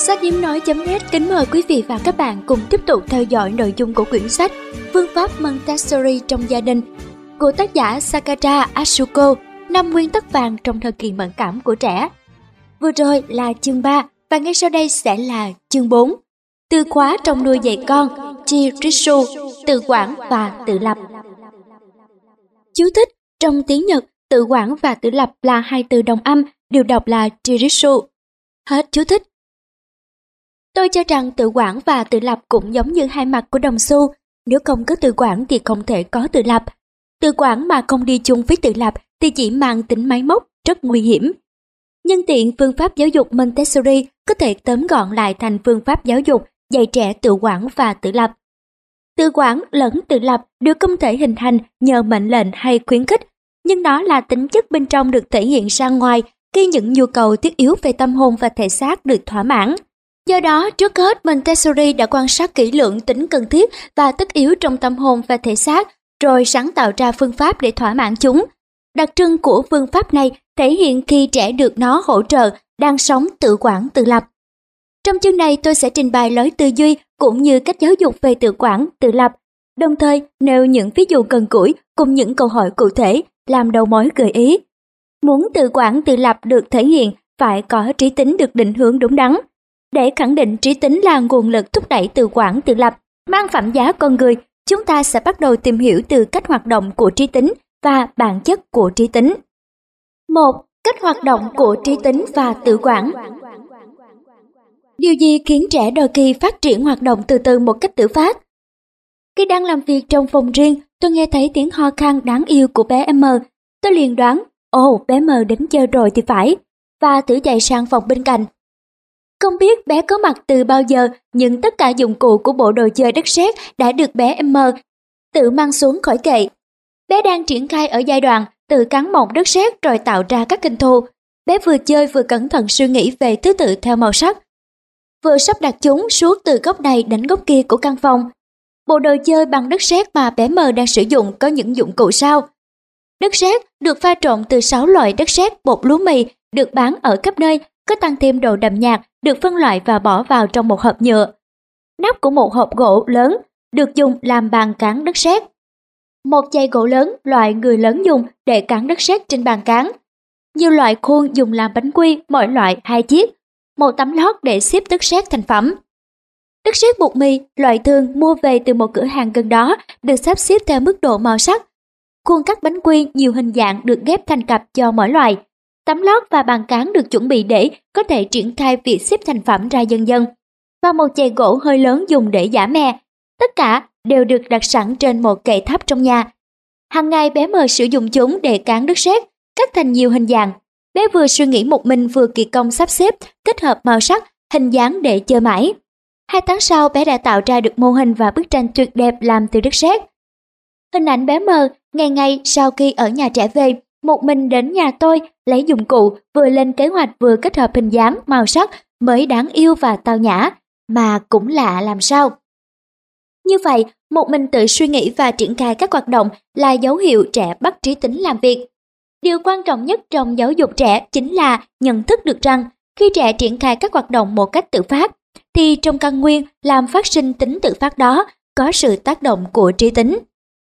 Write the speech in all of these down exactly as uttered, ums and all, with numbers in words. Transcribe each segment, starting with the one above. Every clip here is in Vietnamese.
Sách Điếm Nói.net kính mời quý vị và các bạn cùng tiếp tục theo dõi nội dung của quyển sách Phương pháp Montessori trong gia đình của tác giả Sakata Asuko, năm nguyên tắc vàng trong thời kỳ mẫn cảm của trẻ. Vừa rồi là chương ba và ngay sau đây sẽ là chương bốn. Từ khóa trong nuôi dạy con, Chiritsu, tự quản và tự lập. Chú thích: trong tiếng Nhật, tự quản và tự lập là hai từ đồng âm, đều đọc là Chiritsu. Hết chú thích. Tôi cho rằng tự quản và tự lập cũng giống như hai mặt của đồng xu. Nếu không có tự quản thì không thể có tự lập. Tự quản mà không đi chung với tự lập thì chỉ mang tính máy móc, rất nguy hiểm. Nhân tiện, phương pháp giáo dục Montessori có thể tóm gọn lại thành phương pháp giáo dục dạy trẻ tự quản và tự lập. Tự quản lẫn tự lập đều không thể hình thành nhờ mệnh lệnh hay khuyến khích, nhưng nó là tính chất bên trong được thể hiện ra ngoài khi những nhu cầu thiết yếu về tâm hồn và thể xác được thỏa mãn. Do đó, trước hết Montessori đã quan sát kỹ lưỡng tính cần thiết và tất yếu trong tâm hồn và thể xác, rồi sáng tạo ra phương pháp để thỏa mãn chúng. Đặc trưng của phương pháp này thể hiện khi trẻ được nó hỗ trợ đang sống tự quản tự lập. Trong chương này tôi sẽ trình bày lối tư duy cũng như cách giáo dục về tự quản tự lập, đồng thời nêu những ví dụ gần gũi cùng những câu hỏi cụ thể làm đầu mối gợi ý. Muốn tự quản tự lập được thể hiện phải có trí tính được định hướng đúng đắn. Để khẳng định trí tính là nguồn lực thúc đẩy tự quản tự lập, mang phẩm giá con người, chúng ta sẽ bắt đầu tìm hiểu từ cách hoạt động của trí tính và bản chất của trí tính. một. Cách hoạt động của trí tính và tự quản. Điều gì khiến trẻ đôi khi phát triển hoạt động từ từ một cách tự phát? Khi đang làm việc trong phòng riêng, tôi nghe thấy tiếng ho khan đáng yêu của bé M. Tôi liền đoán, ồ, bé M đến chơi rồi thì phải, và thử chạy sang phòng bên cạnh. Không biết bé có mặt từ bao giờ, nhưng tất cả dụng cụ của bộ đồ chơi đất sét đã được bé M tự mang xuống khỏi kệ. Bé đang triển khai ở giai đoạn tự cắn mỏng đất sét rồi tạo ra các hình thù. Bé vừa chơi vừa cẩn thận suy nghĩ về thứ tự theo màu sắc, vừa sắp đặt chúng suốt từ góc này đến góc kia của căn phòng. Bộ đồ chơi bằng đất sét mà bé M đang sử dụng có những dụng cụ sau. Đất sét được pha trộn từ sáu loại đất sét bột lúa mì được bán ở khắp nơi, có tăng thêm độ đậm nhạt, được phân loại và bỏ vào trong một hộp nhựa. Nắp của một hộp gỗ lớn được dùng làm bàn cán đất sét. Một chày gỗ lớn loại người lớn dùng để cán đất sét trên bàn cán. Nhiều loại khuôn dùng làm bánh quy, mỗi loại hai chiếc. Một tấm lót để xếp đất sét thành phẩm. Đất sét bột mì loại thường mua về từ một cửa hàng gần đó được sắp xếp theo mức độ màu sắc. Khuôn cắt bánh quy nhiều hình dạng được ghép thành cặp cho mỗi loại. Tấm lót và bàn cán được chuẩn bị để có thể triển khai việc xếp thành phẩm ra dần dần. Và một chày gỗ hơi lớn dùng để giã mè. Tất cả đều được đặt sẵn trên một kệ thấp trong nhà. Hàng ngày bé M sử dụng chúng để cán đất sét, cắt thành nhiều hình dạng. Bé vừa suy nghĩ một mình vừa kỳ công sắp xếp, kết hợp màu sắc, hình dáng để chơi mãi. Hai tháng sau, bé đã tạo ra được mô hình và bức tranh tuyệt đẹp làm từ đất sét. Hình ảnh bé M ngày ngày sau khi ở nhà trẻ về, một mình đến nhà tôi lấy dụng cụ, vừa lên kế hoạch vừa kết hợp hình dáng, màu sắc mới đáng yêu và tao nhã, mà cũng lạ làm sao. Như vậy, một mình tự suy nghĩ và triển khai các hoạt động là dấu hiệu trẻ bắt trí tính làm việc. Điều quan trọng nhất trong giáo dục trẻ chính là nhận thức được rằng khi trẻ triển khai các hoạt động một cách tự phát, thì trong căn nguyên làm phát sinh tính tự phát đó có sự tác động của trí tính.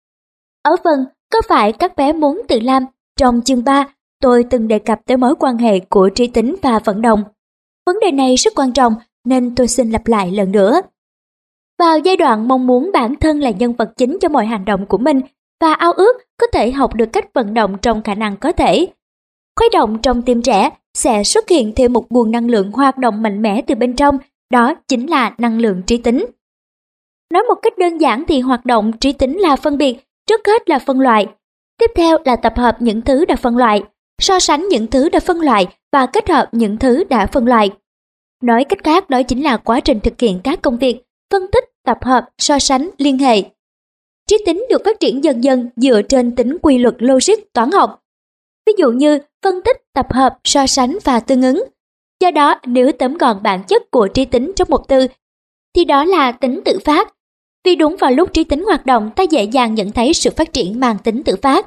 Ở phần có phải các bé muốn tự làm, trong chương ba, tôi từng đề cập tới mối quan hệ của trí tính và vận động. Vấn đề này rất quan trọng nên tôi xin lặp lại lần nữa. Vào giai đoạn mong muốn bản thân là nhân vật chính cho mọi hành động của mình và ao ước có thể học được cách vận động trong khả năng có thể, khuấy động trong tim trẻ sẽ xuất hiện thêm một nguồn năng lượng hoạt động mạnh mẽ từ bên trong, đó chính là năng lượng trí tính. Nói một cách đơn giản thì hoạt động trí tính là phân biệt, trước hết là phân loại. Tiếp theo là tập hợp những thứ đã phân loại, so sánh những thứ đã phân loại và kết hợp những thứ đã phân loại. Nói cách khác, đó chính là quá trình thực hiện các công việc, phân tích, tập hợp, so sánh, liên hệ. Trí tính được phát triển dần dần dựa trên tính quy luật logic toán học. Ví dụ như phân tích, tập hợp, so sánh và tương ứng. Do đó, nếu tóm gọn bản chất của trí tính trong một từ, thì đó là tính tự phát. Vì đúng vào lúc trí tính hoạt động, ta dễ dàng nhận thấy sự phát triển mang tính tự phát.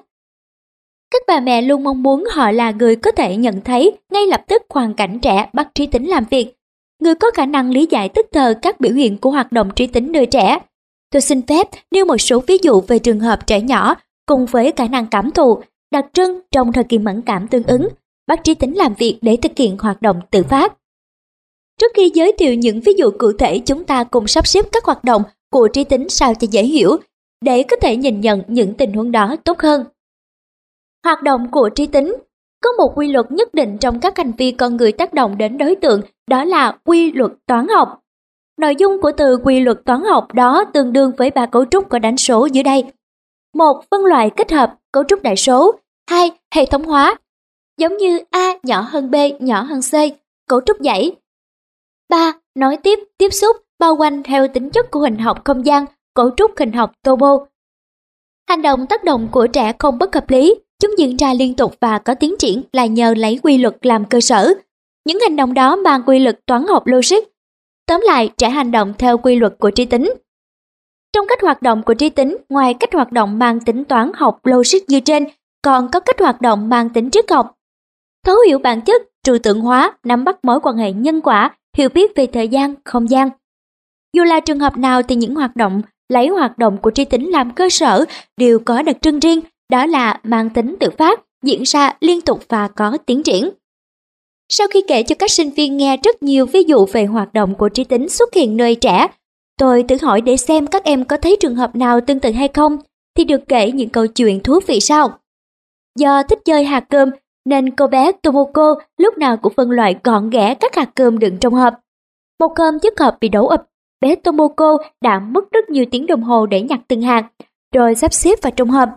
Các bà mẹ luôn mong muốn họ là người có thể nhận thấy ngay lập tức hoàn cảnh trẻ bắt trí tính làm việc. người có khả năng lý giải tức thời các biểu hiện của hoạt động trí tính nơi trẻ. Tôi xin phép nêu một số ví dụ về trường hợp trẻ nhỏ cùng với khả năng cảm thụ đặc trưng trong thời kỳ mẫn cảm tương ứng, bắt trí tính làm việc để thực hiện hoạt động tự phát. Trước khi giới thiệu những ví dụ cụ thể, chúng ta cùng sắp xếp các hoạt động của trí tính sao cho dễ hiểu, để có thể nhìn nhận những tình huống đó tốt hơn. Hoạt động của trí tính có một quy luật nhất định trong các hành vi con người tác động đến đối tượng, đó là quy luật toán học. Nội dung của từ quy luật toán học đó tương đương với ba cấu trúc có đánh số dưới đây. Một, phân loại kết hợp, cấu trúc đại số. Hai, hệ thống hóa, giống như A nhỏ hơn B nhỏ hơn C, cấu trúc dãy. Ba, nối tiếp, tiếp xúc, bao quanh theo tính chất của hình học không gian, cấu trúc hình học turbo. Hành động tác động của trẻ không bất hợp lý, chúng diễn ra liên tục và có tiến triển là nhờ lấy quy luật làm cơ sở. Những hành động đó mang quy luật toán học logic. Tóm lại, trẻ hành động theo quy luật của trí tính. Trong cách hoạt động của trí tính, ngoài cách hoạt động mang tính toán học logic như trên, còn có cách hoạt động mang tính triết học. Thấu hiểu bản chất, trừu tượng hóa, nắm bắt mối quan hệ nhân quả, hiểu biết về thời gian, không gian. Dù là trường hợp nào thì những hoạt động lấy hoạt động của trí tính làm cơ sở đều có đặc trưng riêng, đó là mang tính tự phát, diễn ra liên tục và có tiến triển. Sau khi kể cho các sinh viên nghe rất nhiều ví dụ về hoạt động của trí tính xuất hiện nơi trẻ, tôi tự hỏi để xem các em có thấy trường hợp nào tương tự hay không, thì được kể những câu chuyện thú vị sau. Do thích chơi hạt cơm nên cô bé Tomoko lúc nào cũng phân loại gọn ghẽ các hạt cơm đựng trong hộp. Một hôm chiếc hộp bị đổ ụp, bé Tomoko đã mất rất nhiều tiếng đồng hồ để nhặt từng hạt, rồi sắp xếp vào trong hộp.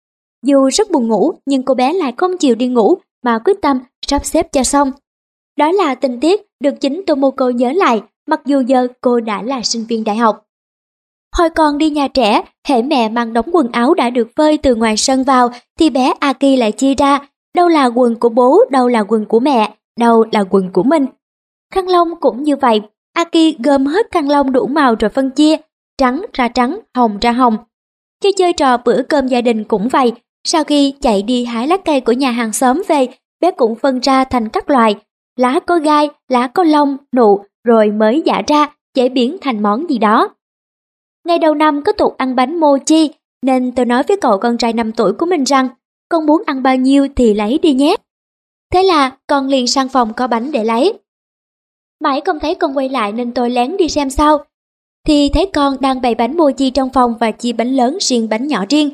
Dù rất buồn ngủ nhưng cô bé lại không chịu đi ngủ mà quyết tâm sắp xếp cho xong. Đó là tình tiết được chính Tomoko nhớ lại, mặc dù giờ cô đã là sinh viên đại học. Hồi còn đi nhà trẻ, hễ mẹ mang đống quần áo đã được phơi từ ngoài sân vào thì bé Aki lại chia ra, đâu là quần của bố, đâu là quần của mẹ, đâu là quần của mình. Khăn lông cũng như vậy, Aki gom hết khăn lông đủ màu rồi phân chia, trắng ra trắng, hồng ra hồng. Khi chơi trò bữa cơm gia đình cũng vậy, sau khi chạy đi hái lá cây của nhà hàng xóm về, bé cũng phân ra thành các loại, lá có gai, lá có lông, nụ, rồi mới giã ra, chế biến thành món gì đó. Ngày đầu năm có tục ăn bánh mochi, nên tôi nói với cậu con trai năm tuổi của mình rằng, con muốn ăn bao nhiêu thì lấy đi nhé. Thế là con liền sang phòng có bánh để lấy. Mãi không thấy con quay lại nên tôi lén đi xem sau, thì thấy con đang bày bánh mochi trong phòng và chia bánh lớn riêng bánh nhỏ riêng.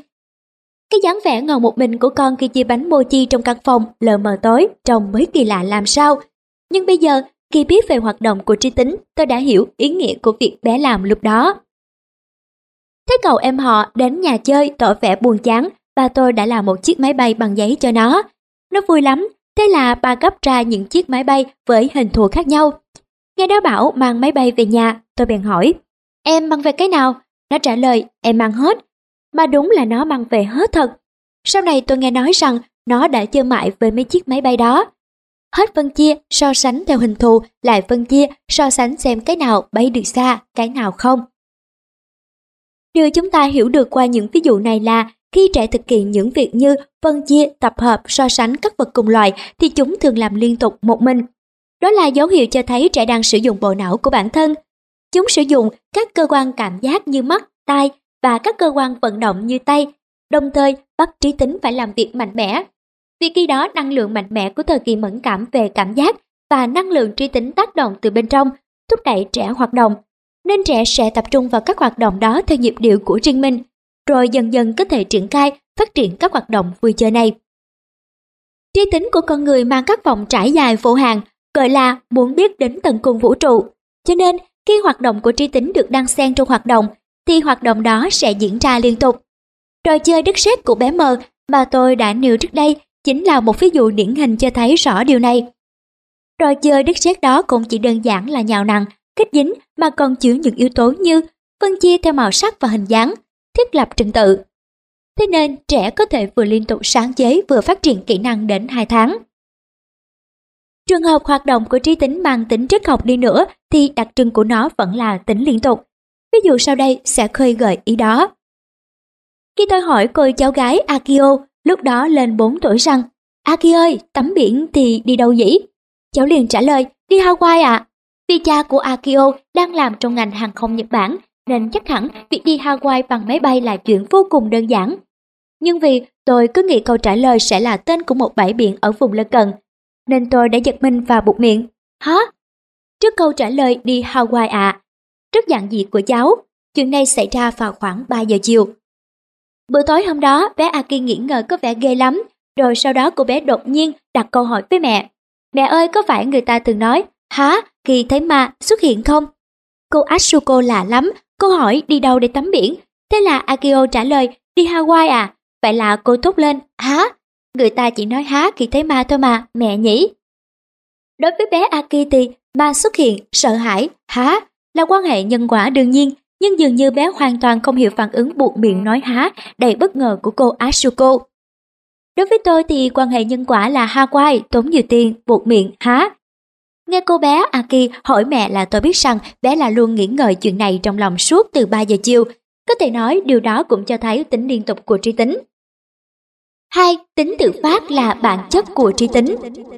Cái dáng vẻ ngồi một mình của con khi chia bánh mochi trong căn phòng lờ mờ tối trông mới kỳ lạ làm sao. Nhưng bây giờ, khi biết về hoạt động của trí tính, tôi đã hiểu ý nghĩa của việc bé làm lúc đó. Thấy cậu em họ đến nhà chơi tỏ vẻ buồn chán, bà tôi đã làm một chiếc máy bay bằng giấy cho nó. Nó vui lắm, thế là bà gấp ra những chiếc máy bay với hình thù khác nhau. Nghe nó bảo mang máy bay về nhà, tôi bèn hỏi, em mang về cái nào? Nó trả lời, em mang hết. Mà đúng là nó mang về hết thật. Sau này tôi nghe nói rằng nó đã chơi mãi với mấy chiếc máy bay đó. Hết phân chia, so sánh theo hình thù, lại phân chia, so sánh xem cái nào bay được xa, cái nào không. Điều chúng ta hiểu được qua những ví dụ này là khi trẻ thực hiện những việc như phân chia, tập hợp, so sánh các vật cùng loại thì chúng thường làm liên tục một mình. Đó là dấu hiệu cho thấy trẻ đang sử dụng bộ não của bản thân. Chúng sử dụng các cơ quan cảm giác như mắt, tai và các cơ quan vận động như tay, đồng thời bắt trí tính phải làm việc mạnh mẽ. Vì khi đó năng lượng mạnh mẽ của thời kỳ mẫn cảm về cảm giác và năng lượng trí tính tác động từ bên trong, thúc đẩy trẻ hoạt động. Nên trẻ sẽ tập trung vào các hoạt động đó theo nhịp điệu của riêng mình, rồi dần dần có thể triển khai, phát triển các hoạt động vui chơi này. Trí tính của con người mang các vòng trải dài vô hạn, gọi là muốn biết đến tận cùng vũ trụ. Cho nên, khi hoạt động của trí tính được đan xen trong hoạt động, thì hoạt động đó sẽ diễn ra liên tục. Trò chơi đất sét của bé Mờ mà tôi đã nêu trước đây chính là một ví dụ điển hình cho thấy rõ điều này. Trò chơi đất sét đó cũng chỉ đơn giản là nhào nặn, kết dính mà còn chứa những yếu tố như phân chia theo màu sắc và hình dáng, thiết lập trình tự. Thế nên trẻ có thể vừa liên tục sáng chế vừa phát triển kỹ năng đến hai tháng. Trường hợp hoạt động của trí tính mang tính triết học đi nữa thì đặc trưng của nó vẫn là tính liên tục. Ví dụ sau đây sẽ khơi gợi ý đó. Khi tôi hỏi cô cháu gái Akio, lúc đó lên bốn tuổi rằng, Aki ơi, tắm biển thì đi đâu nhỉ? Cháu liền trả lời, đi Hawaii ạ. Vì cha của Akio đang làm trong ngành hàng không Nhật Bản, nên chắc hẳn việc đi Hawaii bằng máy bay là chuyện vô cùng đơn giản. Nhưng vì tôi cứ nghĩ câu trả lời sẽ là tên của một bãi biển ở vùng lân cận, nên tôi đã giật mình và buột miệng. Hả? Trước câu trả lời đi Hawaii à? Rất giản dị của cháu. Chuyện này xảy ra vào khoảng ba giờ chiều. Bữa tối hôm đó, bé Aki nghĩ ngợi có vẻ ghê lắm, rồi sau đó cô bé đột nhiên đặt câu hỏi với mẹ. Mẹ ơi, có phải người ta từng nói, hả, khi thấy ma xuất hiện không? Cô Atsuko lạ lắm, cô hỏi đi đâu để tắm biển. Thế là Akio trả lời, đi Hawaii à? Vậy là cô thốt lên, hả? Người ta chỉ nói há khi thấy ma thôi mà, mẹ nhỉ? Đối với bé Aki thì ma xuất hiện, sợ hãi, há là quan hệ nhân quả đương nhiên, nhưng dường như bé hoàn toàn không hiểu phản ứng buột miệng nói há đầy bất ngờ của cô Atsuko. Đối với tôi thì quan hệ nhân quả là Hawaii, tốn nhiều tiền, buột miệng, há. Nghe cô bé Aki hỏi mẹ là tôi biết rằng bé là luôn nghĩ ngợi chuyện này trong lòng suốt từ ba giờ chiều. Có thể nói điều đó cũng cho thấy tính liên tục của trí tính. Hai, tính tự phát là bản chất của trí tính.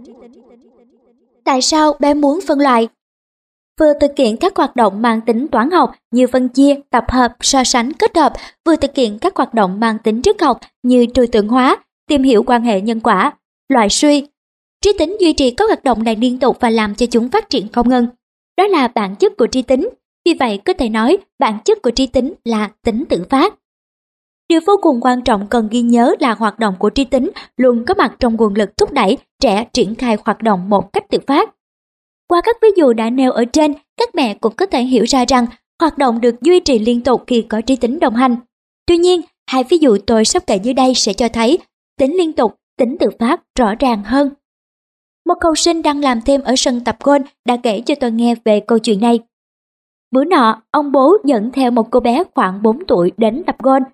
Tại sao bé muốn phân loại? Vừa thực hiện các hoạt động mang tính toán học như phân chia, tập hợp, so sánh, kết hợp, vừa thực hiện các hoạt động mang tính triết học như trừu tượng hóa, tìm hiểu quan hệ nhân quả, loại suy. Trí tính duy trì các hoạt động này liên tục và làm cho chúng phát triển không ngừng. Đó là bản chất của trí tính. Vì vậy có thể nói bản chất của trí tính là tính tự phát. Điều vô cùng quan trọng cần ghi nhớ là hoạt động của trí tính luôn có mặt trong nguồn lực thúc đẩy trẻ triển khai hoạt động một cách tự phát. Qua các ví dụ đã nêu ở trên, các mẹ cũng có thể hiểu ra rằng hoạt động được duy trì liên tục khi có trí tính đồng hành. Tuy nhiên, hai ví dụ tôi sắp kể dưới đây sẽ cho thấy tính liên tục, tính tự phát rõ ràng hơn. Một học sinh đang làm thêm ở sân tập golf đã kể cho tôi nghe về câu chuyện này. Bữa nọ, ông bố dẫn theo một cô bé khoảng bốn tuổi đến tập golf.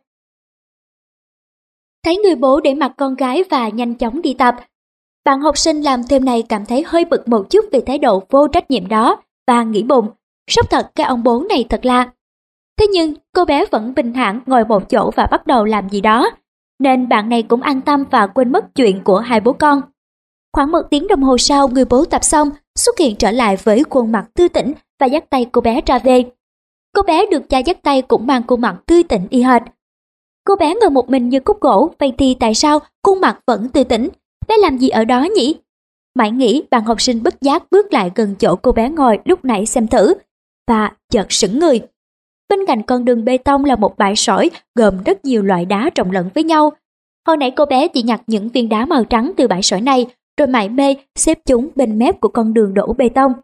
Thấy người bố để mặc con gái và nhanh chóng đi tập. Bạn học sinh làm thêm này cảm thấy hơi bực một chút vì thái độ vô trách nhiệm đó và nghĩ bụng, sốc thật cái ông bố này thật là. Thế nhưng cô bé vẫn bình thản ngồi một chỗ và bắt đầu làm gì đó, nên bạn này cũng an tâm và quên mất chuyện của hai bố con. Khoảng một tiếng đồng hồ sau, người bố tập xong xuất hiện trở lại với khuôn mặt tươi tỉnh và dắt tay cô bé ra về. Cô bé được cha dắt tay cũng mang khuôn mặt tươi tỉnh y hệt. Cô bé ngồi một mình như khúc gỗ, vậy thì tại sao khuôn mặt vẫn tươi tỉnh? Bé làm gì ở đó nhỉ? Mãi nghĩ, bạn học sinh bất giác bước lại gần chỗ cô bé ngồi lúc nãy xem thử, và chợt sững người. Bên cạnh con đường bê tông là một bãi sỏi gồm rất nhiều loại đá trộn lẫn với nhau. Hồi nãy cô bé chỉ nhặt những viên đá màu trắng từ bãi sỏi này, rồi mải mê xếp chúng bên mép của con đường đổ bê tông.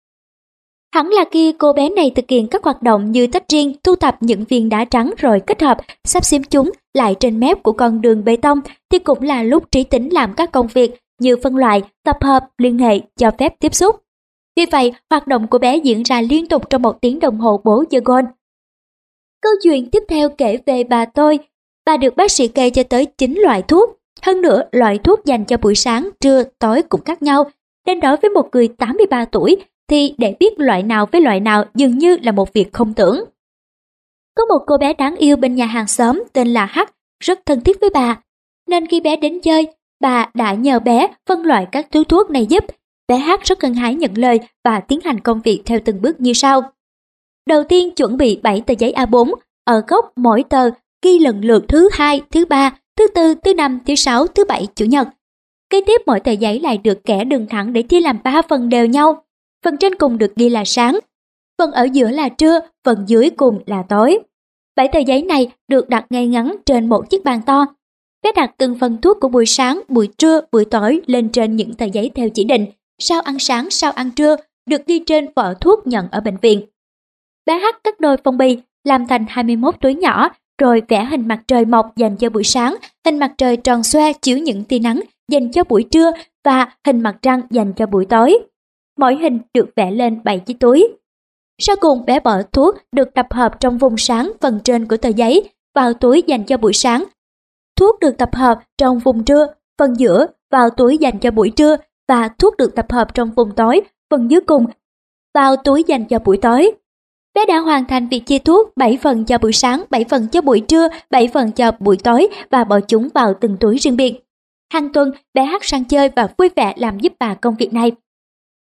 Hẳn là khi cô bé này thực hiện các hoạt động như tách riêng, thu thập những viên đá trắng rồi kết hợp, sắp xếp chúng lại trên mép của con đường bê tông thì cũng là lúc trí tính làm các công việc như phân loại, tập hợp, liên hệ, cho phép tiếp xúc. Vì vậy, hoạt động của bé diễn ra liên tục trong một tiếng đồng hồ bố chơi golf. Câu chuyện tiếp theo kể về bà tôi. Bà được bác sĩ kê cho tới chín loại thuốc. Hơn nữa, loại thuốc dành cho buổi sáng, trưa, tối cũng khác nhau. Nên đối với một người tám mươi ba tuổi, thì để biết loại nào với loại nào dường như là một việc không tưởng. Có một cô bé đáng yêu bên nhà hàng xóm tên là H, rất thân thiết với bà. Nên khi bé đến chơi, bà đã nhờ bé phân loại các túi thuốc này giúp. Bé H rất hân hái nhận lời và tiến hành công việc theo từng bước như sau. Đầu tiên chuẩn bị bảy tờ giấy A bốn, ở góc mỗi tờ ghi lần lượt thứ hai, thứ ba, thứ tư, thứ năm, thứ sáu, thứ bảy, chủ nhật. Kế tiếp mỗi tờ giấy lại được kẻ đường thẳng để chia làm ba phần đều nhau. Phần trên cùng được ghi là sáng, phần ở giữa là trưa, phần dưới cùng là tối. Bảy tờ giấy này được đặt ngay ngắn trên một chiếc bàn to. Bé đặt từng phần thuốc của buổi sáng, buổi trưa, buổi tối lên trên những tờ giấy theo chỉ định. Sao ăn sáng, sao ăn trưa được ghi trên vỏ thuốc nhận ở bệnh viện. Bé H cắt đôi phong bì làm thành hai mươi mốt túi nhỏ, rồi vẽ hình mặt trời mọc dành cho buổi sáng, hình mặt trời tròn xoe chiếu những tia nắng dành cho buổi trưa và hình mặt trăng dành cho buổi tối. Mỗi hình được vẽ lên bảy chiếc túi. Sau cùng bé bỏ thuốc được tập hợp trong vùng sáng phần trên của tờ giấy vào túi dành cho buổi sáng. Thuốc được tập hợp trong vùng trưa, phần giữa vào túi dành cho buổi trưa và thuốc được tập hợp trong vùng tối, phần dưới cùng vào túi dành cho buổi tối. Bé đã hoàn thành việc chia thuốc bảy phần cho buổi sáng, bảy phần cho buổi trưa, bảy phần cho buổi tối và bỏ chúng vào từng túi riêng biệt. Hàng tuần bé H sang chơi và vui vẻ làm giúp bà công việc này.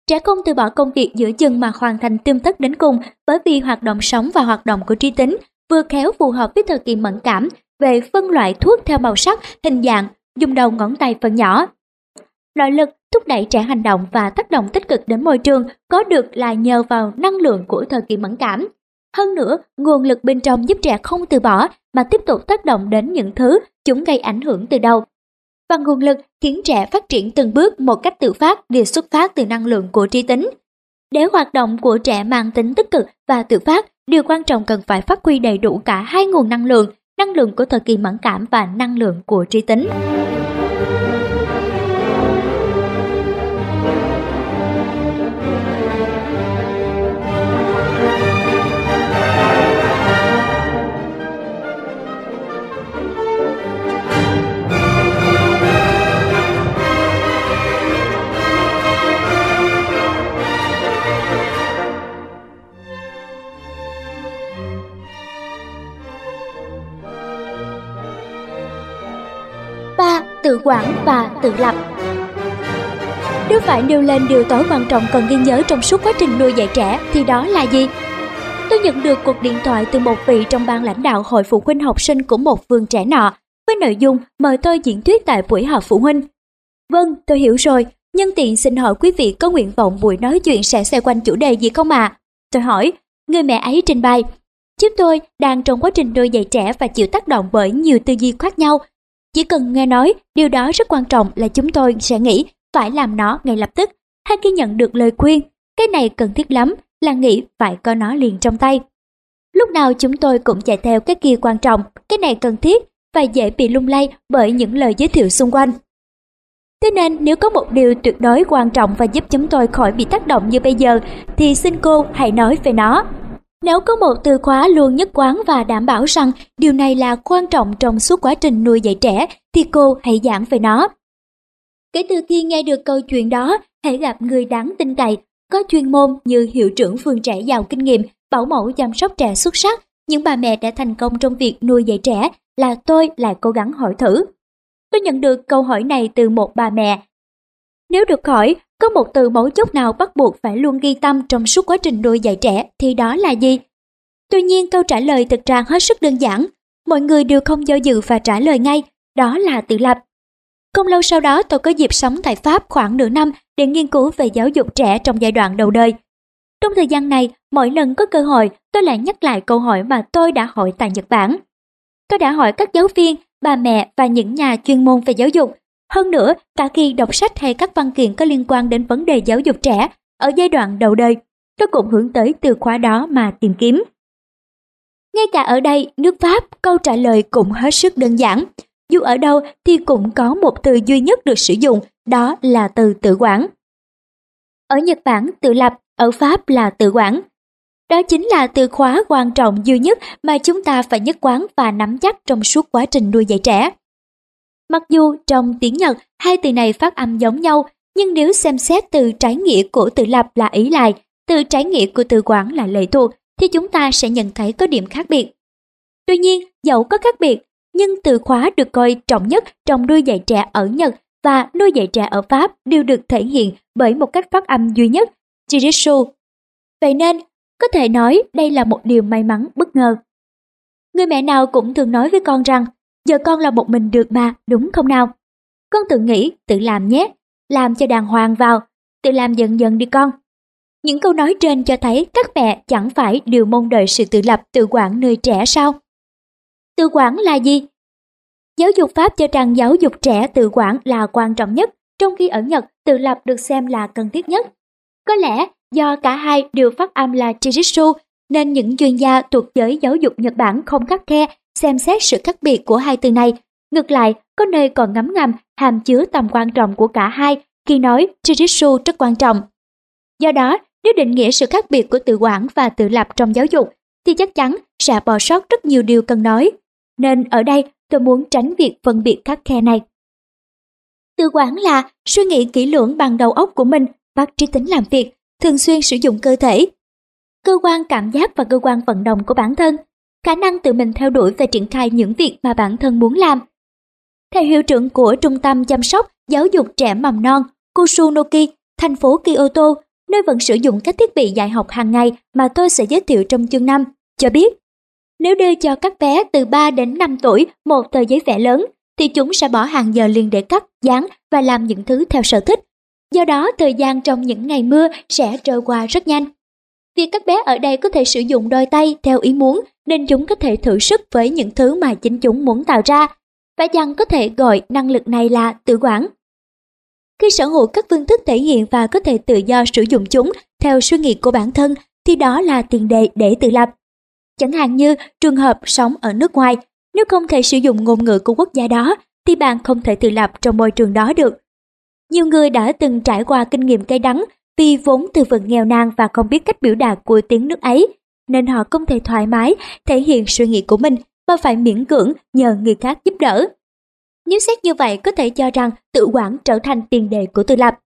Trẻ không từ bỏ công việc giữa chừng mà hoàn thành tươm tất đến cùng, bởi vì hoạt động sống và hoạt động của trí tính vừa khéo phù hợp với thời kỳ mẫn cảm về phân loại thuốc theo màu sắc, hình dạng, dùng đầu ngón tay phần nhỏ. Nội lực thúc đẩy trẻ hành động và tác động tích cực đến môi trường có được là nhờ vào năng lượng của thời kỳ mẫn cảm. Hơn nữa, nguồn lực bên trong giúp trẻ không từ bỏ mà tiếp tục tác động đến những thứ chúng gây ảnh hưởng từ đầu. Và nguồn lực khiến trẻ phát triển từng bước một cách tự phát đều xuất phát từ năng lượng của trí tính. Để hoạt động của trẻ mang tính tích cực và tự phát, điều quan trọng cần phải phát huy đầy đủ cả hai nguồn năng lượng, năng lượng của thời kỳ mẫn cảm và năng lượng của trí tính. ba. Tự quản và tự lập. Nếu phải nêu lên điều tối quan trọng cần ghi nhớ trong suốt quá trình nuôi dạy trẻ thì đó là gì? Tôi nhận được cuộc điện thoại từ một vị trong ban lãnh đạo hội phụ huynh học sinh của một vườn trẻ nọ, với nội dung mời tôi diễn thuyết tại buổi họp phụ huynh. Vâng, tôi hiểu rồi, nhân tiện xin hỏi quý vị có nguyện vọng buổi nói chuyện sẽ xoay quanh chủ đề gì không ạ? À? Tôi hỏi, người mẹ ấy trình bày. Chúng tôi đang trong quá trình nuôi dạy trẻ và chịu tác động bởi nhiều tư duy khác nhau. Chỉ cần nghe nói điều đó rất quan trọng là chúng tôi sẽ nghĩ phải làm nó ngay lập tức, hay khi nhận được lời khuyên, cái này cần thiết lắm là nghĩ phải có nó liền trong tay. Lúc nào chúng tôi cũng chạy theo cái kia quan trọng, cái này cần thiết và dễ bị lung lay bởi những lời giới thiệu xung quanh. Thế nên nếu có một điều tuyệt đối quan trọng và giúp chúng tôi khỏi bị tác động như bây giờ thì xin cô hãy nói về nó. Nếu có một từ khóa luôn nhất quán và đảm bảo rằng điều này là quan trọng trong suốt quá trình nuôi dạy trẻ thì cô hãy giảng về nó. Kể từ khi nghe được câu chuyện đó, hãy gặp người đáng tin cậy, có chuyên môn như hiệu trưởng vườn trẻ giàu kinh nghiệm, bảo mẫu chăm sóc trẻ xuất sắc, những bà mẹ đã thành công trong việc nuôi dạy trẻ là tôi lại cố gắng hỏi thử. Tôi nhận được câu hỏi này từ một bà mẹ. Nếu được hỏi, có một từ mấu chốt nào bắt buộc phải luôn ghi tâm trong suốt quá trình nuôi dạy trẻ thì đó là gì? Tuy nhiên câu trả lời thực ra hết sức đơn giản, mọi người đều không do dự và trả lời ngay, đó là tự lập. Không lâu sau đó tôi có dịp sống tại Pháp khoảng nửa năm để nghiên cứu về giáo dục trẻ trong giai đoạn đầu đời. Trong thời gian này, mỗi lần có cơ hội, tôi lại nhắc lại câu hỏi mà tôi đã hỏi tại Nhật Bản. Tôi đã hỏi các giáo viên, bà mẹ và những nhà chuyên môn về giáo dục. Hơn nữa, cả khi đọc sách hay các văn kiện có liên quan đến vấn đề giáo dục trẻ ở giai đoạn đầu đời, tôi cũng hướng tới từ khóa đó mà tìm kiếm. Ngay cả ở đây, nước Pháp, câu trả lời cũng hết sức đơn giản. Dù ở đâu thì cũng có một từ duy nhất được sử dụng, đó là từ tự quản. Ở Nhật Bản, tự lập, ở Pháp là tự quản. Đó chính là từ khóa quan trọng duy nhất mà chúng ta phải nhất quán và nắm chắc trong suốt quá trình nuôi dạy trẻ. Mặc dù trong tiếng Nhật hai từ này phát âm giống nhau, nhưng nếu xem xét từ trái nghĩa của tự lập là ý lại, từ trái nghĩa của tự quản là lệ thuộc, thì chúng ta sẽ nhận thấy có điểm khác biệt. Tuy nhiên, dẫu có khác biệt, nhưng từ khóa được coi trọng nhất trong nuôi dạy trẻ ở Nhật và nuôi dạy trẻ ở Pháp đều được thể hiện bởi một cách phát âm duy nhất, Jiritsu. Vậy nên, có thể nói đây là một điều may mắn bất ngờ. Người mẹ nào cũng thường nói với con rằng, giờ con là một mình được mà, đúng không nào? Con tự nghĩ, tự làm nhé, làm cho đàng hoàng vào, tự làm dần dần đi con. Những câu nói trên cho thấy các mẹ chẳng phải đều mong đợi sự tự lập, tự quản nơi trẻ sao? Tự quản là gì? Giáo dục Pháp cho rằng giáo dục trẻ tự quản là quan trọng nhất, trong khi ở Nhật tự lập được xem là cần thiết nhất. Có lẽ do cả hai đều phát âm là Jiritsu, nên những chuyên gia thuộc giới giáo dục Nhật Bản không khắt khe xem xét sự khác biệt của hai từ này. Ngược lại, có nơi còn ngấm ngầm hàm chứa tầm quan trọng của cả hai khi nói Jiritsu rất quan trọng. Do đó, nếu định nghĩa sự khác biệt của tự quản và tự lập trong giáo dục, thì chắc chắn sẽ bỏ sót rất nhiều điều cần nói. Nên ở đây tôi muốn tránh việc phân biệt khắt khe này. Tự quản là suy nghĩ kỹ lưỡng bằng đầu óc của mình, bắt trí tính làm việc, thường xuyên sử dụng cơ thể, cơ quan cảm giác và cơ quan vận động của bản thân, khả năng tự mình theo đuổi và triển khai những việc mà bản thân muốn làm. Theo hiệu trưởng của Trung tâm Chăm sóc Giáo dục Trẻ Mầm non Kusunoki, thành phố Kyoto, nơi vẫn sử dụng các thiết bị dạy học hàng ngày mà tôi sẽ giới thiệu trong chương năm, cho biết nếu đưa cho các bé từ ba đến năm tuổi một tờ giấy vẽ lớn, thì chúng sẽ bỏ hàng giờ liền để cắt, dán và làm những thứ theo sở thích. Do đó, thời gian trong những ngày mưa sẽ trôi qua rất nhanh. Vì các bé ở đây có thể sử dụng đôi tay theo ý muốn, nên chúng có thể thử sức với những thứ mà chính chúng muốn tạo ra. Và chăng có thể gọi năng lực này là tự quản. Khi sở hữu các phương thức thể hiện và có thể tự do sử dụng chúng theo suy nghĩ của bản thân, thì đó là tiền đề để tự lập. Chẳng hạn như trường hợp sống ở nước ngoài, nếu không thể sử dụng ngôn ngữ của quốc gia đó, thì bạn không thể tự lập trong môi trường đó được. Nhiều người đã từng trải qua kinh nghiệm cay đắng vì vốn từ vựng nghèo nàn và không biết cách biểu đạt của tiếng nước ấy, nên họ không thể thoải mái thể hiện suy nghĩ của mình mà phải miễn cưỡng nhờ người khác giúp đỡ. Nếu xét như vậy, có thể cho rằng tự quản trở thành tiền đề của tự lập.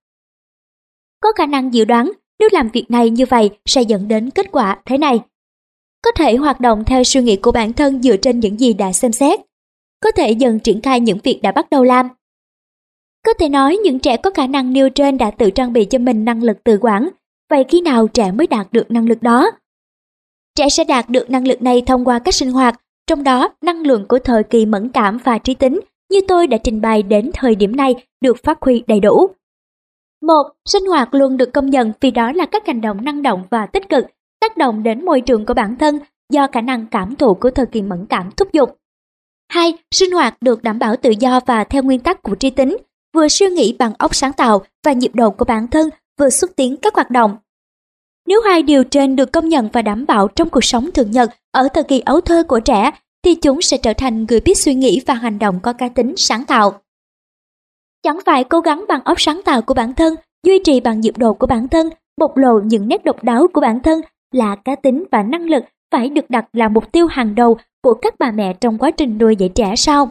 Có khả năng dự đoán nếu làm việc này như vậy sẽ dẫn đến kết quả thế này. Có thể hoạt động theo suy nghĩ của bản thân dựa trên những gì đã xem xét. Có thể dần triển khai những việc đã bắt đầu làm. Có thể nói những trẻ có khả năng nêu trên đã tự trang bị cho mình năng lực tự quản. Vậy khi nào trẻ mới đạt được năng lực đó? Trẻ sẽ đạt được năng lực này thông qua cách sinh hoạt, trong đó năng lượng của thời kỳ mẫn cảm và trí tính như tôi đã trình bày đến thời điểm này được phát huy đầy đủ. Một, sinh hoạt luôn được công nhận vì đó là các hành động năng động và tích cực, tác động đến môi trường của bản thân do khả năng cảm thụ của thời kỳ mẫn cảm thúc giục. Hai, sinh hoạt được đảm bảo tự do và theo nguyên tắc của trí tính, vừa suy nghĩ bằng óc sáng tạo và nhịp độ của bản thân, vừa xúc tiến các hoạt động. Nếu hai điều trên được công nhận và đảm bảo trong cuộc sống thường nhật ở thời kỳ ấu thơ của trẻ, thì chúng sẽ trở thành người biết suy nghĩ và hành động có cá tính sáng tạo. Chẳng phải cố gắng bằng óc sáng tạo của bản thân, duy trì bằng nhịp độ của bản thân, bộc lộ những nét độc đáo của bản thân là cá tính và năng lực phải được đặt là mục tiêu hàng đầu của các bà mẹ trong quá trình nuôi dạy trẻ sao?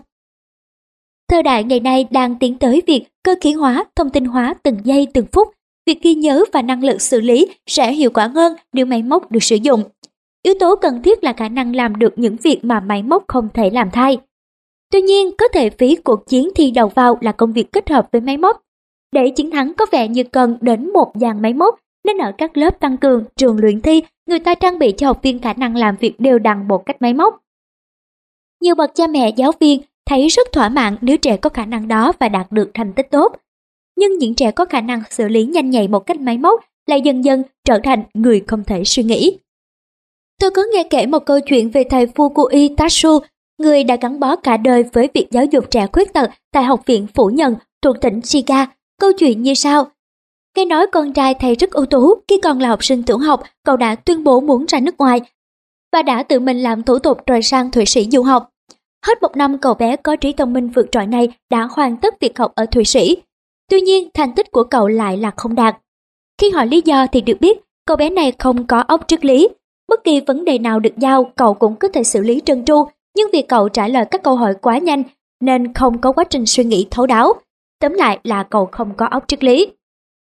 Thời đại ngày nay đang tiến tới việc cơ khí hóa, thông tin hóa từng giây từng phút. Việc ghi nhớ và năng lực xử lý sẽ hiệu quả hơn nếu máy móc được sử dụng. Yếu tố cần thiết là khả năng làm được những việc mà máy móc không thể làm thay. Tuy nhiên, có thể phí cuộc chiến thi đầu vào là công việc kết hợp với máy móc. Để chiến thắng có vẻ như cần đến một dàn máy móc, nên ở các lớp tăng cường, trường luyện thi, người ta trang bị cho học viên khả năng làm việc đều đặn một cách máy móc. Nhiều bậc cha mẹ giáo viên thấy rất thỏa mãn nếu trẻ có khả năng đó và đạt được thành tích tốt. Nhưng những trẻ có khả năng xử lý nhanh nhạy một cách máy móc lại dần dần trở thành người không thể suy nghĩ. Tôi có nghe kể một câu chuyện về thầy Fukui Tatsu, người đã gắn bó cả đời với việc giáo dục trẻ khuyết tật tại Học viện Phủ Nhận thuộc tỉnh Shiga. Câu chuyện như sau. Nghe nói con trai thầy rất ưu tú, khi còn là học sinh tiểu học, cậu đã tuyên bố muốn ra nước ngoài và đã tự mình làm thủ tục rồi sang Thụy Sĩ du học. Hết một năm, cậu bé có trí thông minh vượt trội này đã hoàn tất việc học ở Thụy Sĩ. Tuy nhiên, thành tích của cậu lại là không đạt. Khi hỏi lý do thì được biết, cậu bé này không có óc triết lý. Bất kỳ vấn đề nào được giao, cậu cũng có thể xử lý trơn tru, nhưng vì cậu trả lời các câu hỏi quá nhanh, nên không có quá trình suy nghĩ thấu đáo. Tóm lại là cậu không có óc triết lý.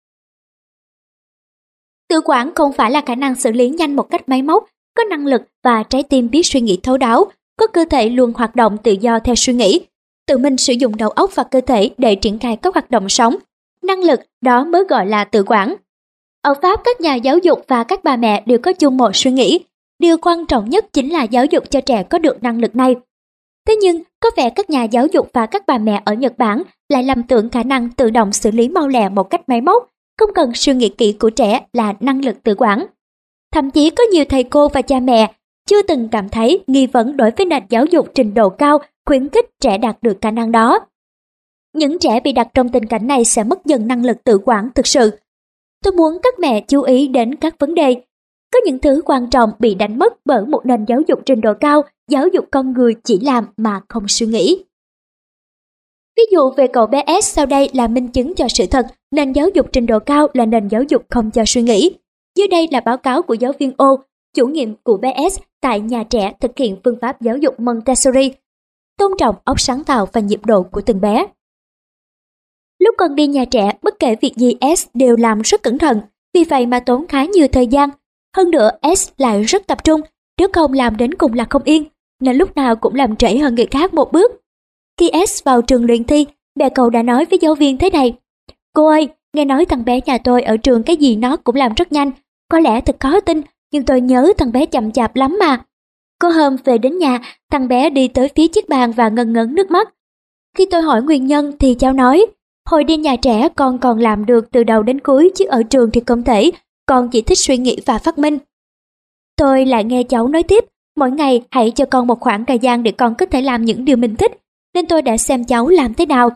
Tự quản không phải là khả năng xử lý nhanh một cách máy móc, có năng lực và trái tim biết suy nghĩ thấu đáo, có cơ thể luôn hoạt động tự do theo suy nghĩ, tự mình sử dụng đầu óc và cơ thể để triển khai các hoạt động sống. Năng lực đó mới gọi là tự quản. Ở Pháp, các nhà giáo dục và các bà mẹ đều có chung một suy nghĩ. Điều quan trọng nhất chính là giáo dục cho trẻ có được năng lực này. Thế nhưng, có vẻ các nhà giáo dục và các bà mẹ ở Nhật Bản lại lầm tưởng khả năng tự động xử lý mau lẹ một cách máy móc, không cần suy nghĩ kỹ của trẻ là năng lực tự quản. Thậm chí có nhiều thầy cô và cha mẹ chưa từng cảm thấy nghi vấn đối với nền giáo dục trình độ cao khuyến khích trẻ đạt được khả năng đó. Những trẻ bị đặt trong tình cảnh này sẽ mất dần năng lực tự quản thực sự. Tôi muốn các mẹ chú ý đến các vấn đề. Có những thứ quan trọng bị đánh mất bởi một nền giáo dục trình độ cao, giáo dục con người chỉ làm mà không suy nghĩ. Ví dụ về cậu bé S sau đây là minh chứng cho sự thật, nền giáo dục trình độ cao là nền giáo dục không cho suy nghĩ. Dưới đây là báo cáo của giáo viên O, chủ nhiệm của bé S tại nhà trẻ thực hiện phương pháp giáo dục Montessori, tôn trọng óc sáng tạo và nhịp độ của từng bé. Lúc con đi nhà trẻ, bất kể việc gì S đều làm rất cẩn thận, vì vậy mà tốn khá nhiều thời gian. Hơn nữa, S lại rất tập trung, nếu không làm đến cùng là không yên, nên lúc nào cũng làm trễ hơn người khác một bước. Khi S vào trường luyện thi, mẹ cậu đã nói với giáo viên thế này: Cô ơi, nghe nói thằng bé nhà tôi ở trường cái gì nó cũng làm rất nhanh. Có lẽ thật khó tin, nhưng tôi nhớ thằng bé chậm chạp lắm mà. Có hôm về đến nhà, thằng bé đi tới phía chiếc bàn và ngần ngấn nước mắt. Khi tôi hỏi nguyên nhân thì cháu nói, hồi đi nhà trẻ con còn làm được từ đầu đến cuối, chứ ở trường thì không thể, con chỉ thích suy nghĩ và phát minh. Tôi lại nghe cháu nói tiếp, mỗi ngày hãy cho con một khoảng thời gian để con có thể làm những điều mình thích, nên tôi đã xem cháu làm thế nào.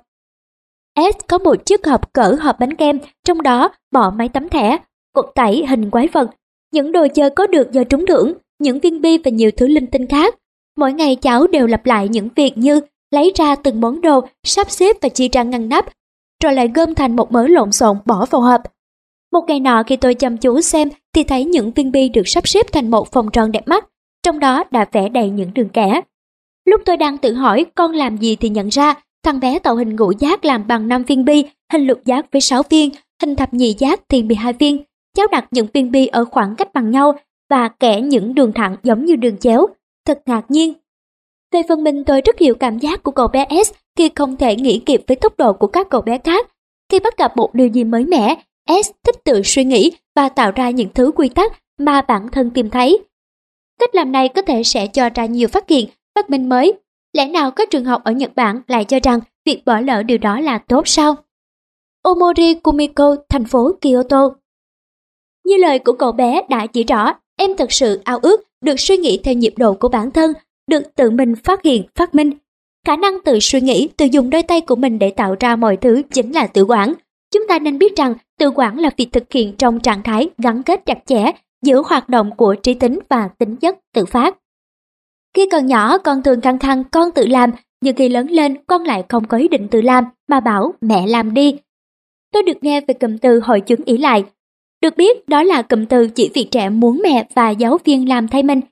S có một chiếc hộp cỡ hộp bánh kem, trong đó bỏ máy tắm thẻ, cục tẩy hình quái vật, những đồ chơi có được do trúng thưởng, những viên bi và nhiều thứ linh tinh khác. Mỗi ngày cháu đều lặp lại những việc như lấy ra từng món đồ, sắp xếp và chia ra ngăn nắp, rồi lại gom thành một mớ lộn xộn bỏ vào hộp. Một ngày nọ khi tôi chăm chú xem thì thấy những viên bi được sắp xếp thành một vòng tròn đẹp mắt, trong đó đã vẽ đầy những đường kẻ. Lúc tôi đang tự hỏi con làm gì thì nhận ra thằng bé tạo hình ngũ giác làm bằng năm viên bi, hình lục giác với sáu viên, hình thập nhị giác thì mười hai viên. Cháu đặt những viên bi ở khoảng cách bằng nhau và kẻ những đường thẳng giống như đường chéo. Thật ngạc nhiên. Về phần mình, tôi rất hiểu cảm giác của cậu bé S khi không thể nghĩ kịp với tốc độ của các cậu bé khác. Khi bắt gặp một điều gì mới mẻ, S thích tự suy nghĩ và tạo ra những thứ quy tắc mà bản thân tìm thấy. Cách làm này có thể sẽ cho ra nhiều phát hiện, phát minh mới. Lẽ nào các trường học ở Nhật Bản lại cho rằng việc bỏ lỡ điều đó là tốt sao? Omori Kumiko, thành phố Kyoto. Như lời của cậu bé đã chỉ rõ, em thật sự ao ước được suy nghĩ theo nhịp độ của bản thân, được tự mình phát hiện, phát minh. Khả năng tự suy nghĩ, tự dùng đôi tay của mình để tạo ra mọi thứ chính là tự quản. Chúng ta nên biết rằng tự quản là việc thực hiện trong trạng thái gắn kết chặt chẽ giữa hoạt động của trí tính và tính chất tự phát. Khi còn nhỏ, con thường khăng khăng con tự làm, nhưng khi lớn lên con lại không có ý định tự làm mà bảo mẹ làm đi. Tôi được nghe về cụm từ hội chứng ỷ lại. Được biết đó là cụm từ chỉ vì trẻ muốn mẹ và giáo viên làm thay mình.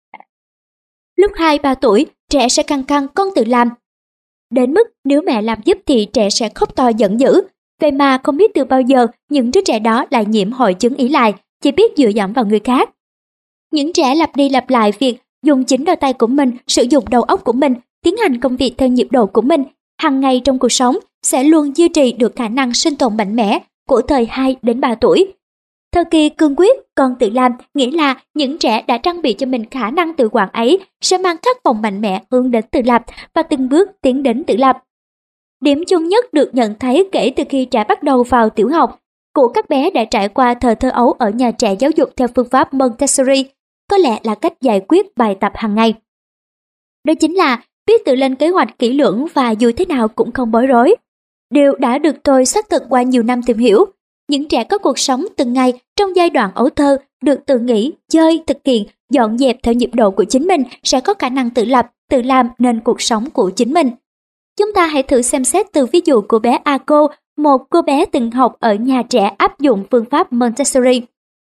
Lúc hai ba tuổi, trẻ sẽ khăng khăng con tự làm. Đến mức nếu mẹ làm giúp thì trẻ sẽ khóc to giận dữ. Vậy mà không biết từ bao giờ những đứa trẻ đó lại nhiễm hội chứng ỷ lại, chỉ biết dựa dẫm vào người khác. Những trẻ lặp đi lặp lại việc dùng chính đôi tay của mình, sử dụng đầu óc của mình, tiến hành công việc theo nhịp độ của mình, hàng ngày trong cuộc sống sẽ luôn duy trì được khả năng sinh tồn mạnh mẽ của thời hai đến ba tuổi. Thời kỳ cương quyết, con tự làm nghĩa là những trẻ đã trang bị cho mình khả năng tự quản ấy sẽ mang khát vọng mạnh mẽ hướng đến tự lập và từng bước tiến đến tự lập. Điểm chung nhất được nhận thấy kể từ khi trẻ bắt đầu vào tiểu học của các bé đã trải qua thời thơ ấu ở nhà trẻ giáo dục theo phương pháp Montessori, có lẽ là cách giải quyết bài tập hàng ngày. Đó chính là biết tự lên kế hoạch kỹ lưỡng và dù thế nào cũng không bối rối. Điều đã được tôi xác thực qua nhiều năm tìm hiểu. Những trẻ có cuộc sống từng ngày trong giai đoạn ấu thơ được tự nghĩ, chơi, thực hiện, dọn dẹp theo nhịp độ của chính mình sẽ có khả năng tự lập, tự làm nên cuộc sống của chính mình. Chúng ta hãy thử xem xét từ ví dụ của bé Ako, một cô bé từng học ở nhà trẻ áp dụng phương pháp Montessori.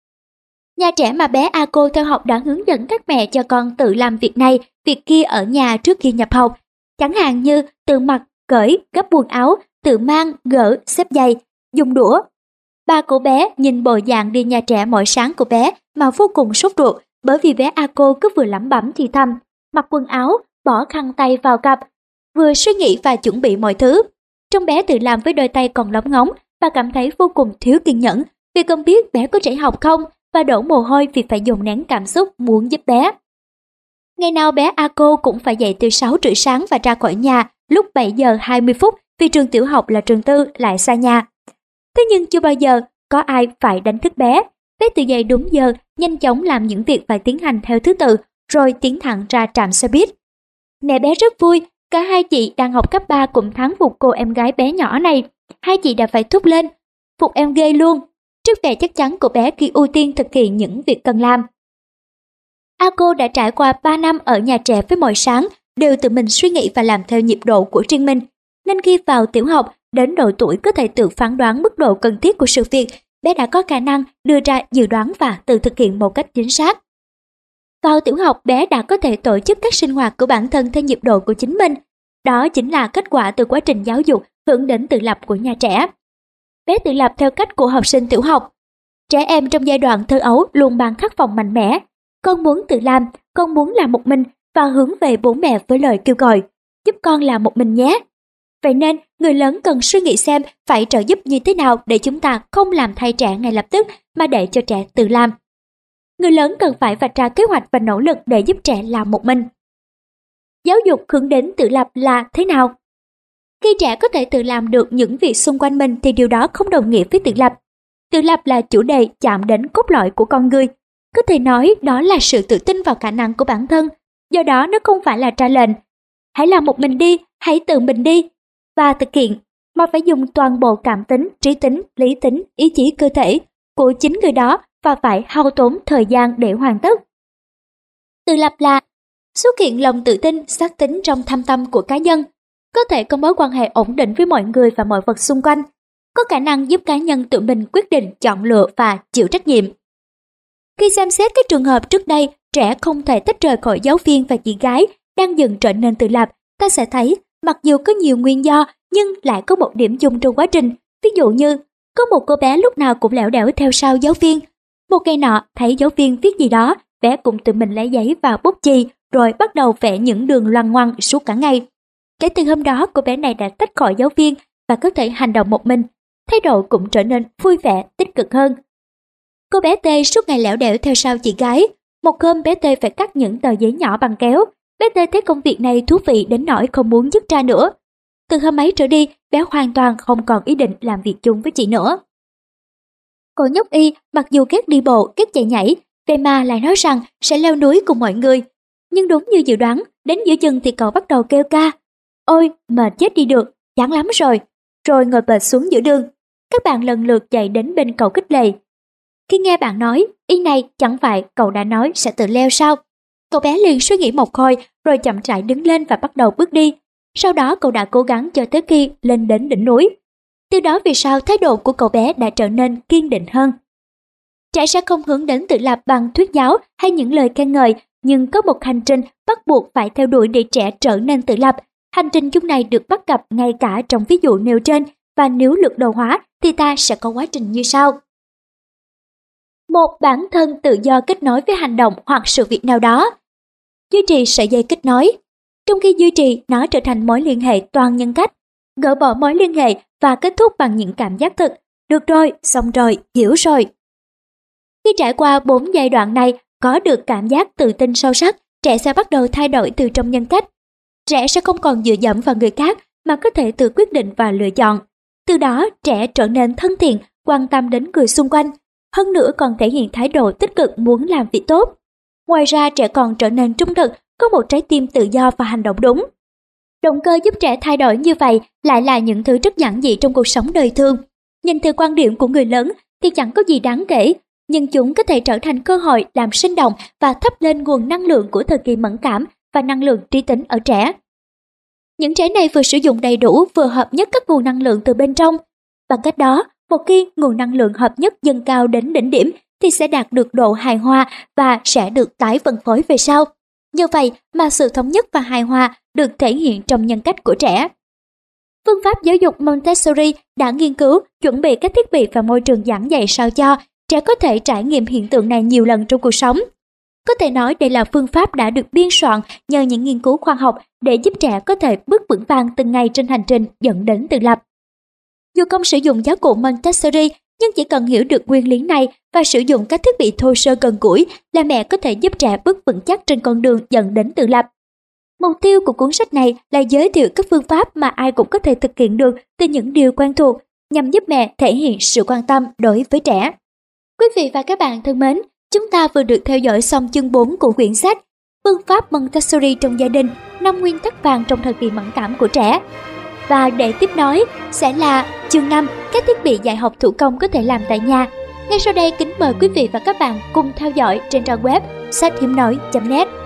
Nhà trẻ mà bé Ako theo học đã hướng dẫn các mẹ cho con tự làm việc này, việc kia ở nhà trước khi nhập học. Chẳng hạn như tự mặc, cởi, gấp quần áo, tự mang, gỡ, xếp giày, dùng đũa. Ba cô bé nhìn bộ dạng đi nhà trẻ mỗi sáng của bé mà vô cùng sốt ruột, bởi vì bé Ako cứ vừa lẩm bẩm thì thầm, mặc quần áo, bỏ khăn tay vào cặp, vừa suy nghĩ và chuẩn bị mọi thứ. Trong bé tự làm với đôi tay còn lóng ngóng, bà cảm thấy vô cùng thiếu kiên nhẫn vì không biết bé có trễ học không và đổ mồ hôi vì phải dồn nén cảm xúc muốn giúp bé. Ngày nào bé Ako cũng phải dậy từ sáu rưỡi sáng và ra khỏi nhà lúc bảy giờ hai mươi phút vì trường tiểu học là trường tư lại xa nhà. Thế nhưng chưa bao giờ có ai phải đánh thức bé. Bé tự dậy đúng giờ, nhanh chóng làm những việc phải tiến hành theo thứ tự, rồi tiến thẳng ra trạm xe buýt. Mẹ bé rất vui, cả hai chị đang học cấp ba cũng thắng phục cô em gái bé nhỏ này. Hai chị đã phải thốt lên, phục em ghê luôn, trước vẻ chắc chắn của bé khi ưu tiên thực hiện những việc cần làm. Ako đã trải qua ba năm ở nhà trẻ với mỗi sáng, đều tự mình suy nghĩ và làm theo nhịp độ của riêng mình. Nên khi vào tiểu học, đến độ tuổi có thể tự phán đoán mức độ cần thiết của sự việc, bé đã có khả năng đưa ra dự đoán và tự thực hiện một cách chính xác. Vào tiểu học, bé đã có thể tổ chức các sinh hoạt của bản thân theo nhịp độ của chính mình. Đó chính là kết quả từ quá trình giáo dục hướng đến tự lập của nhà trẻ. Bé tự lập theo cách của học sinh tiểu học. Trẻ em trong giai đoạn thơ ấu luôn mang khát vọng mạnh mẽ. Con muốn tự làm, con muốn làm một mình và hướng về bố mẹ với lời kêu gọi, giúp con làm một mình nhé. Vậy nên, người lớn cần suy nghĩ xem phải trợ giúp như thế nào để chúng ta không làm thay trẻ ngay lập tức mà để cho trẻ tự làm. Người lớn cần phải vạch ra kế hoạch và nỗ lực để giúp trẻ làm một mình. Giáo dục hướng đến tự lập là thế nào? Khi trẻ có thể tự làm được những việc xung quanh mình thì điều đó không đồng nghĩa với tự lập. Tự lập là chủ đề chạm đến cốt lõi của con người. Có thể nói đó là sự tự tin vào khả năng của bản thân. Do đó nó không phải là ra lệnh, hãy làm một mình đi, hãy tự mình đi và thực hiện, mà phải dùng toàn bộ cảm tính, trí tính, lý tính, ý chí cơ thể của chính người đó và phải hao tốn thời gian để hoàn tất. Tự lập là xuất hiện lòng tự tin, xác tín trong thâm tâm của cá nhân, có thể có mối quan hệ ổn định với mọi người và mọi vật xung quanh, có khả năng giúp cá nhân tự mình quyết định, chọn lựa và chịu trách nhiệm. Khi xem xét các trường hợp trước đây, trẻ không thể tách rời khỏi giáo viên và chị gái đang dần trở nên tự lập, ta sẽ thấy mặc dù có nhiều nguyên do nhưng lại có một điểm chung trong quá trình. Ví dụ như, có một cô bé lúc nào cũng lẻo đẻo theo sau giáo viên. Một ngày nọ, thấy giáo viên viết gì đó, bé cũng tự mình lấy giấy và bút chì rồi bắt đầu vẽ những đường loằng ngoằng suốt cả ngày. Kể từ hôm đó, cô bé này đã tách khỏi giáo viên và có thể hành động một mình. Thái độ cũng trở nên vui vẻ, tích cực hơn. Cô bé T suốt ngày lẻo đẻo theo sau chị gái. Một hôm bé T phải cắt những tờ giấy nhỏ bằng kéo. Bé T thấy công việc này thú vị đến nỗi không muốn dứt ra nữa. Từ hôm ấy trở đi, bé hoàn toàn không còn ý định làm việc chung với chị nữa. Cô nhóc Y mặc dù ghét đi bộ, ghét chạy nhảy, vậy mà lại nói rằng sẽ leo núi cùng mọi người. Nhưng đúng như dự đoán, đến giữa chừng thì cậu bắt đầu kêu ca. Ôi, mệt chết đi được, chán lắm rồi. Rồi ngồi bệt xuống giữa đường. Các bạn lần lượt chạy đến bên cậu khích lệ. Khi nghe bạn nói, ý này chẳng phải cậu đã nói sẽ tự leo sao? Cậu bé liền suy nghĩ một hồi rồi chậm rãi đứng lên và bắt đầu bước đi. Sau đó cậu đã cố gắng cho tới khi lên đến đỉnh núi. Từ đó vì sao thái độ của cậu bé đã trở nên kiên định hơn. Trẻ sẽ không hướng đến tự lập bằng thuyết giáo hay những lời khen ngợi, nhưng có một hành trình bắt buộc phải theo đuổi để trẻ trở nên tự lập. Hành trình chung này được bắt gặp ngay cả trong ví dụ nêu trên, và nếu lược đồ hóa thì ta sẽ có quá trình như sau. Một, bản thân tự do kết nối với hành động hoặc sự việc nào đó. Duy trì sợi dây kết nối. Trong khi duy trì, nó trở thành mối liên hệ toàn nhân cách. Gỡ bỏ mối liên hệ và kết thúc bằng những cảm giác thực. Được rồi, xong rồi, hiểu rồi. Khi trải qua bốn giai đoạn này, có được cảm giác tự tin sâu sắc, trẻ sẽ bắt đầu thay đổi từ trong nhân cách. Trẻ sẽ không còn dựa dẫm vào người khác mà có thể tự quyết định và lựa chọn. Từ đó, trẻ trở nên thân thiện, quan tâm đến người xung quanh. Hơn nữa còn thể hiện thái độ tích cực muốn làm việc tốt. Ngoài ra, trẻ còn trở nên trung thực, có một trái tim tự do và hành động đúng. Động cơ giúp trẻ thay đổi như vậy lại là những thứ rất giản dị trong cuộc sống đời thường. Nhìn từ quan điểm của người lớn thì chẳng có gì đáng kể, nhưng chúng có thể trở thành cơ hội làm sinh động và thắp lên nguồn năng lượng của thời kỳ mẫn cảm và năng lượng trí tính ở trẻ. Những trẻ này vừa sử dụng đầy đủ vừa hợp nhất các nguồn năng lượng từ bên trong. Bằng cách đó, một khi nguồn năng lượng hợp nhất dâng cao đến đỉnh điểm thì sẽ đạt được độ hài hòa và sẽ được tái phân phối về sau. Nhờ vậy mà sự thống nhất và hài hòa được thể hiện trong nhân cách của trẻ. Phương pháp giáo dục Montessori đã nghiên cứu, chuẩn bị các thiết bị và môi trường giảng dạy sao cho trẻ có thể trải nghiệm hiện tượng này nhiều lần trong cuộc sống. Có thể nói đây là phương pháp đã được biên soạn nhờ những nghiên cứu khoa học để giúp trẻ có thể bước vững vàng từng ngày trên hành trình dẫn đến tự lập. Dù không sử dụng giáo cụ Montessori, nhưng chỉ cần hiểu được nguyên lý này và sử dụng các thiết bị thô sơ gần gũi là mẹ có thể giúp trẻ bước vững chắc trên con đường dẫn đến tự lập. Mục tiêu của cuốn sách này là giới thiệu các phương pháp mà ai cũng có thể thực hiện được từ những điều quen thuộc, nhằm giúp mẹ thể hiện sự quan tâm đối với trẻ. Quý vị và các bạn thân mến, chúng ta vừa được theo dõi xong chương bốn của quyển sách Phương pháp Montessori trong gia đình, năm nguyên tắc vàng trong thời kỳ mẫn cảm của trẻ. Và để tiếp nối sẽ là chương năm, các thiết bị dạy học thủ công có thể làm tại nhà. Ngay sau đây kính mời quý vị và các bạn cùng theo dõi trên trang web sách hiếm nói chấm net.